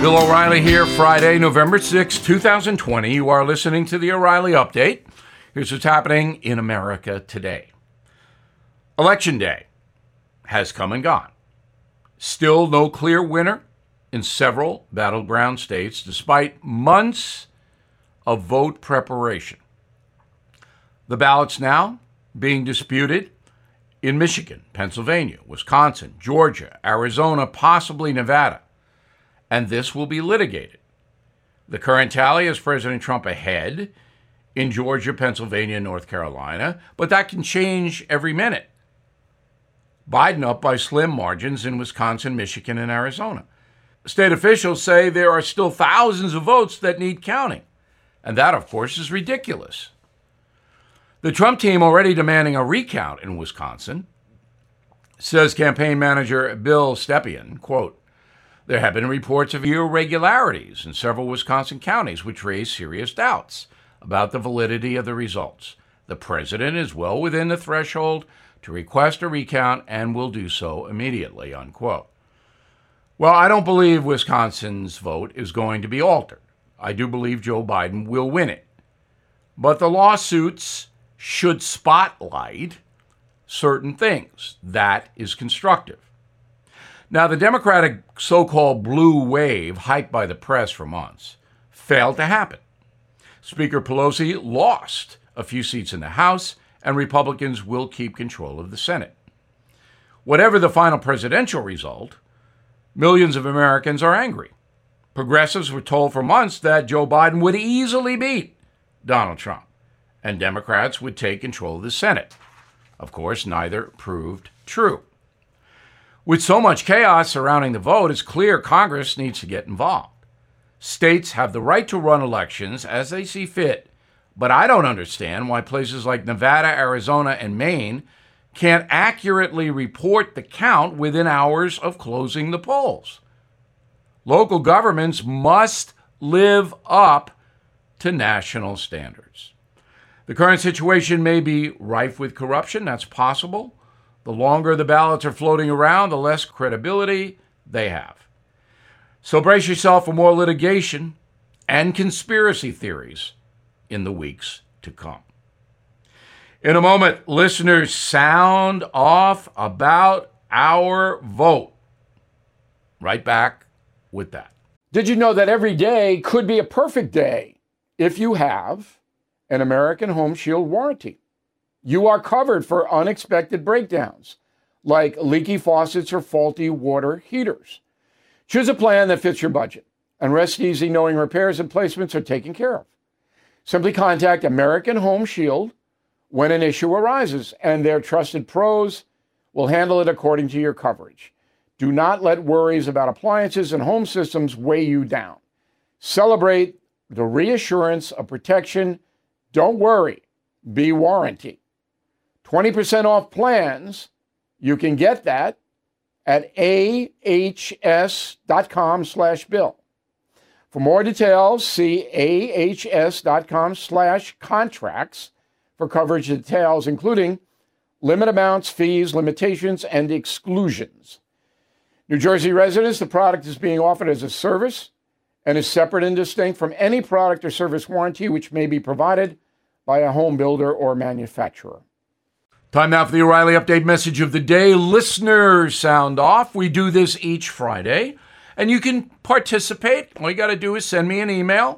Bill O'Reilly here, Friday, November 6, 2020. You are listening to the O'Reilly Update. Here's what's happening in America today. Election day has come and gone. Still no clear winner in several battleground states, despite months of vote preparation. The ballots now being disputed in Michigan, Pennsylvania, Wisconsin, Georgia, Arizona, possibly Nevada. And this will be litigated. The current tally is President Trump ahead in Georgia, Pennsylvania, and North Carolina, but that can change every minute. Biden up by slim margins in Wisconsin, Michigan, and Arizona. State officials say there are still thousands of votes that need counting. And that, of course, is ridiculous. The Trump team already demanding a recount in Wisconsin, says campaign manager Bill Stepien, quote, "There have been reports of irregularities in several Wisconsin counties which raise serious doubts about the validity of the results. The president is well within the threshold to request a recount and will do so immediately," unquote. Well, I don't believe Wisconsin's vote is going to be altered. I do believe Joe Biden will win it. But the lawsuits should spotlight certain things. That is constructive. Now, the Democratic so-called blue wave, hyped by the press for months, failed to happen. Speaker Pelosi lost a few seats in the House, and Republicans will keep control of the Senate. Whatever the final presidential result, millions of Americans are angry. Progressives were told for months that Joe Biden would easily beat Donald Trump, and Democrats would take control of the Senate. Of course, neither proved true. With so much chaos surrounding the vote, it's clear Congress needs to get involved. States have the right to run elections as they see fit, but I don't understand why places like Nevada, Arizona, and Maine can't accurately report the count within hours of closing the polls. Local governments must live up to national standards. The current situation may be rife with corruption. That's possible. The longer the ballots are floating around, the less credibility they have. So brace yourself for more litigation and conspiracy theories in the weeks to come. In a moment, listeners, sound off about our vote. Right back with that. Did you know that every day could be a perfect day if you have an American Home Shield warranty? You are covered for unexpected breakdowns, like leaky faucets or faulty water heaters. Choose a plan that fits your budget and rest easy knowing repairs and placements are taken care of. Simply contact American Home Shield when an issue arises, and their trusted pros will handle it according to your coverage. Do not let worries about appliances and home systems weigh you down. Celebrate the reassurance of protection. Don't worry, be warranty. 20% off plans. You can get that at ahs.com/bill. For more details, see ahs.com/contracts for coverage details, including limit amounts, fees, limitations, and exclusions. New Jersey residents, the product is being offered as a service and is separate and distinct from any product or service warranty which may be provided by a home builder or manufacturer. Time now for the O'Reilly Update message of the day. Listeners, sound off. We do this each Friday, and you can participate. All you got to do is send me an email,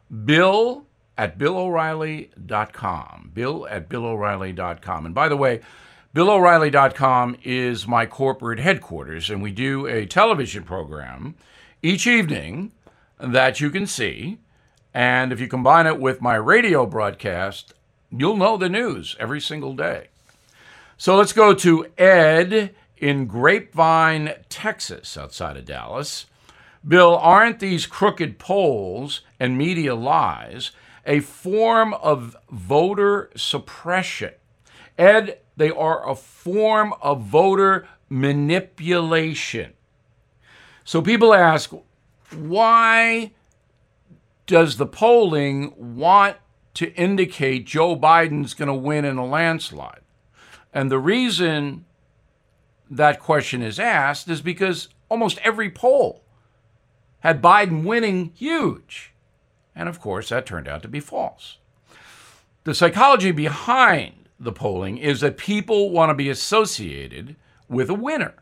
bill@BillO'Reilly.com, bill@BillO'Reilly.com. And by the way, BillO'Reilly.com is my corporate headquarters, and we do a television program each evening that you can see. And if you combine it with my radio broadcast, you'll know the news every single day. So let's go to Ed in Grapevine, Texas, outside of Dallas. Bill, aren't these crooked polls and media lies a form of voter suppression? Ed, they are a form of voter manipulation. So people ask, why does the polling want to indicate Joe Biden's going to win in a landslide? And the reason that question is asked is because almost every poll had Biden winning huge. And of course, that turned out to be false. The psychology behind the polling is that people want to be associated with a winner.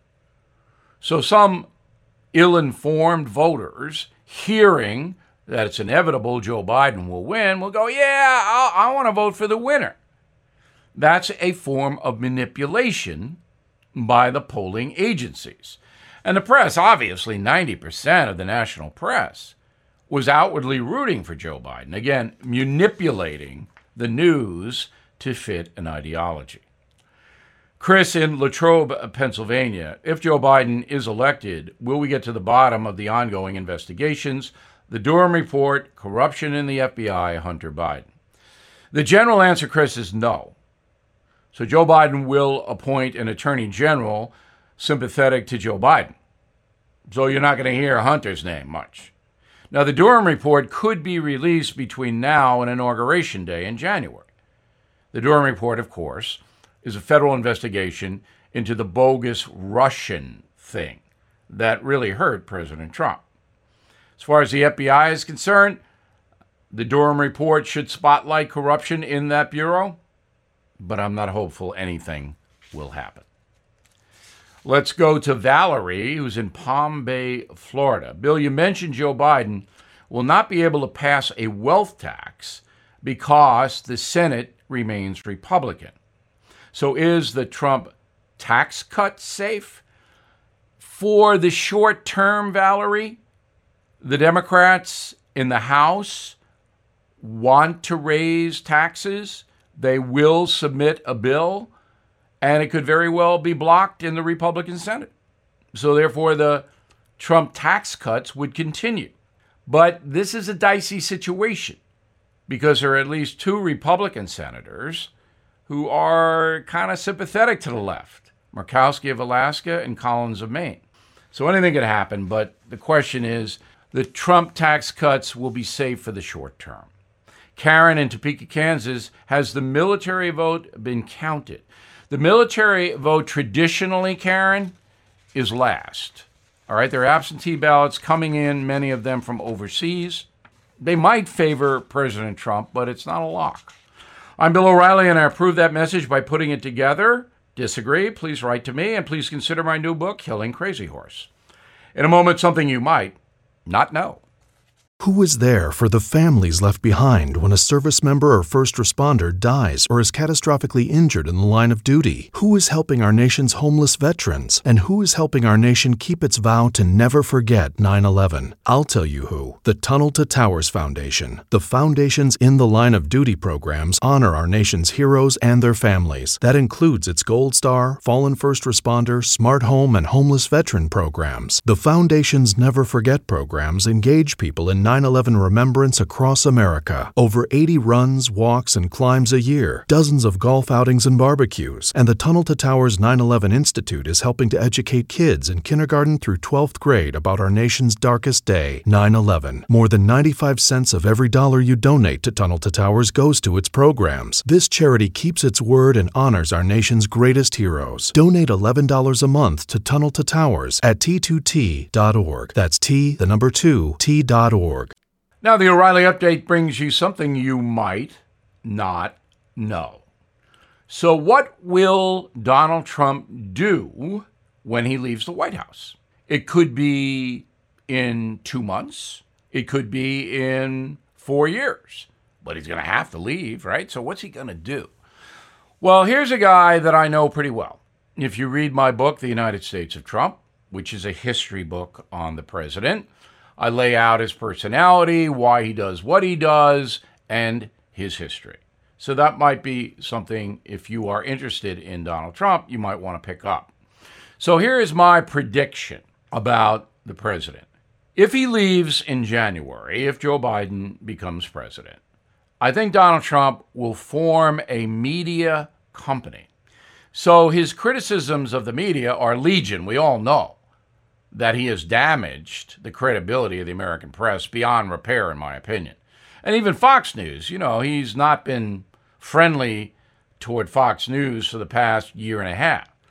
So some ill-informed voters, hearing that it's inevitable Joe Biden will win, will go, yeah, I want to vote for the winner. That's a form of manipulation by the polling agencies. And the press, obviously 90% of the national press, was outwardly rooting for Joe Biden. Again, manipulating the news to fit an ideology. Chris in Latrobe, Pennsylvania, if Joe Biden is elected, will we get to the bottom of the ongoing investigations? The Durham report, corruption in the FBI, Hunter Biden. The general answer, Chris, is no. So Joe Biden will appoint an attorney general sympathetic to Joe Biden. So you're not going to hear Hunter's name much. Now, the Durham report could be released between now and Inauguration Day in January. The Durham report, of course, is a federal investigation into the bogus Russian thing that really hurt President Trump. As far as the FBI is concerned, the Durham report should spotlight corruption in that bureau, but I'm not hopeful anything will happen. Let's go to Valerie, who's in Palm Bay, Florida. Bill, you mentioned Joe Biden will not be able to pass a wealth tax because the Senate remains Republican. So is the Trump tax cut safe? For the short term, Valerie, the Democrats in the House want to raise taxes. They will submit a bill, and it could very well be blocked in the Republican Senate. So therefore, the Trump tax cuts would continue. But this is a dicey situation because there are at least 2 Republican senators who are kind of sympathetic to the left, Murkowski of Alaska and Collins of Maine. So anything could happen, but the question is, the Trump tax cuts will be safe for the short term. Karen in Topeka, Kansas, has the military vote been counted? The military vote traditionally, Karen, is last. All right, there are absentee ballots coming in, many of them from overseas. They might favor President Trump, but it's not a lock. I'm Bill O'Reilly, and I approve that message by putting it together. Disagree? Please write to me, and please consider my new book, Killing Crazy Horse. In a moment, something you might not know. Who is there for the families left behind when a service member or first responder dies or is catastrophically injured in the line of duty? Who is helping our nation's homeless veterans? And who is helping our nation keep its vow to never forget 9/11? I'll tell you who. The Tunnel to Towers Foundation. The foundation's In the Line of Duty programs honor our nation's heroes and their families. That includes its Gold Star, Fallen First Responder, Smart Home, and Homeless Veteran programs. The foundation's Never Forget programs engage people in 9/11 remembrance across America. Over 80 runs, walks, and climbs a year, dozens of golf outings and barbecues, and the Tunnel to Towers 9/11 Institute is helping to educate kids in kindergarten through 12th grade about our nation's darkest day, 9/11. More than 95 cents of every dollar you donate to Tunnel to Towers goes to its programs. This charity keeps its word and honors our nation's greatest heroes. Donate $11 a month to Tunnel to Towers at T2T.org. That's T, the number 2, T.org. Now, the O'Reilly Update brings you something you might not know. So what will Donald Trump do when he leaves the White House? It could be in 2 months. It could be in 4 years. But he's going to have to leave, right? So what's he going to do? Well, here's a guy that I know pretty well. If you read my book, The United States of Trump, which is a history book on the president, I lay out his personality, why he does what he does, and his history. So that might be something, if you are interested in Donald Trump, you might want to pick up. So here is my prediction about the president. If he leaves in January, if Joe Biden becomes president, I think Donald Trump will form a media company. So his criticisms of the media are legion. We all know that he has damaged the credibility of the American press beyond repair, in my opinion. And even Fox News, he's not been friendly toward Fox News for the past year and a half.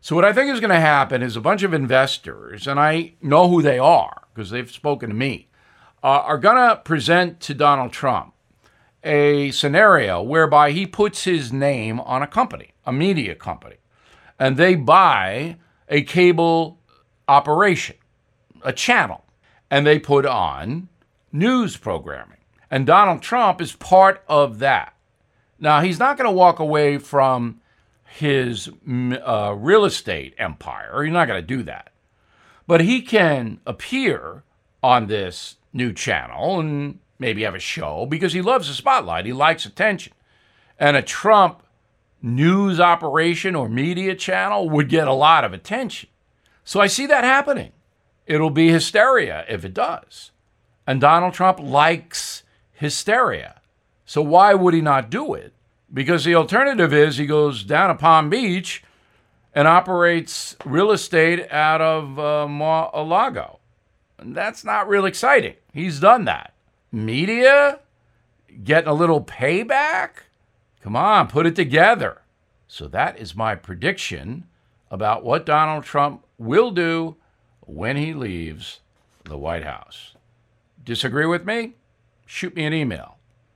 So what I think is going to happen is a bunch of investors, and I know who they are because they've spoken to me, are going to present to Donald Trump a scenario whereby he puts his name on a company, a media company, and they buy a cable operation, a channel, and they put on news programming. And Donald Trump is part of that. Now, he's not going to walk away from his real estate empire. He's not going to do that. But he can appear on this new channel and maybe have a show because he loves the spotlight. He likes attention. And a Trump news operation or media channel would get a lot of attention. So I see that happening. It'll be hysteria if it does. And Donald Trump likes hysteria. So why would he not do it? Because the alternative is he goes down to Palm Beach and operates real estate out of Mar-a-Lago. And that's not real exciting. He's done that. Media? Getting a little payback? Come on, put it together. So that is my prediction about what Donald Trump will do when he leaves the White House. Disagree with me? Shoot me an email,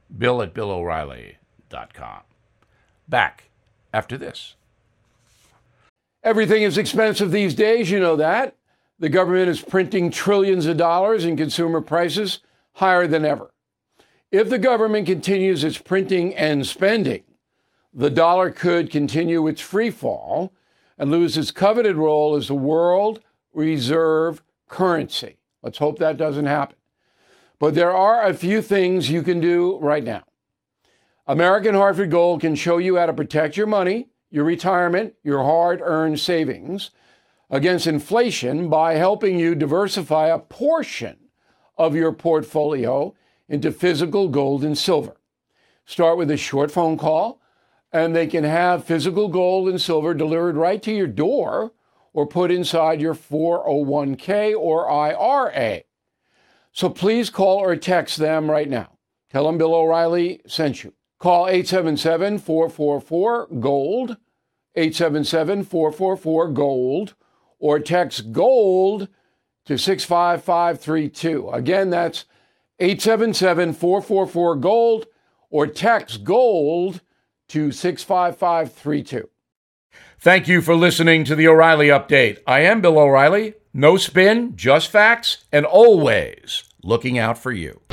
bill@BillO'Reilly.com. Back after this. Everything is expensive these days, you know that. The government is printing trillions of dollars and consumer prices higher than ever. If the government continues its printing and spending, the dollar could continue its free fall and lose its coveted role as the world reserve currency. Let's hope that doesn't happen. But there are a few things you can do right now. American Hartford Gold can show you how to protect your money, your retirement, your hard-earned savings against inflation by helping you diversify a portion of your portfolio into physical gold and silver. Start with a short phone call, and they can have physical gold and silver delivered right to your door or put inside your 401k or IRA. So please call or text them right now. Tell them Bill O'Reilly sent you. Call 877-444-GOLD, 877-444-GOLD, or text GOLD to 65532. Again, that's 877-444-GOLD, or text GOLD to 65532. Thank you for listening to the O'Reilly Update. I am Bill O'Reilly. No spin, just facts, and always looking out for you.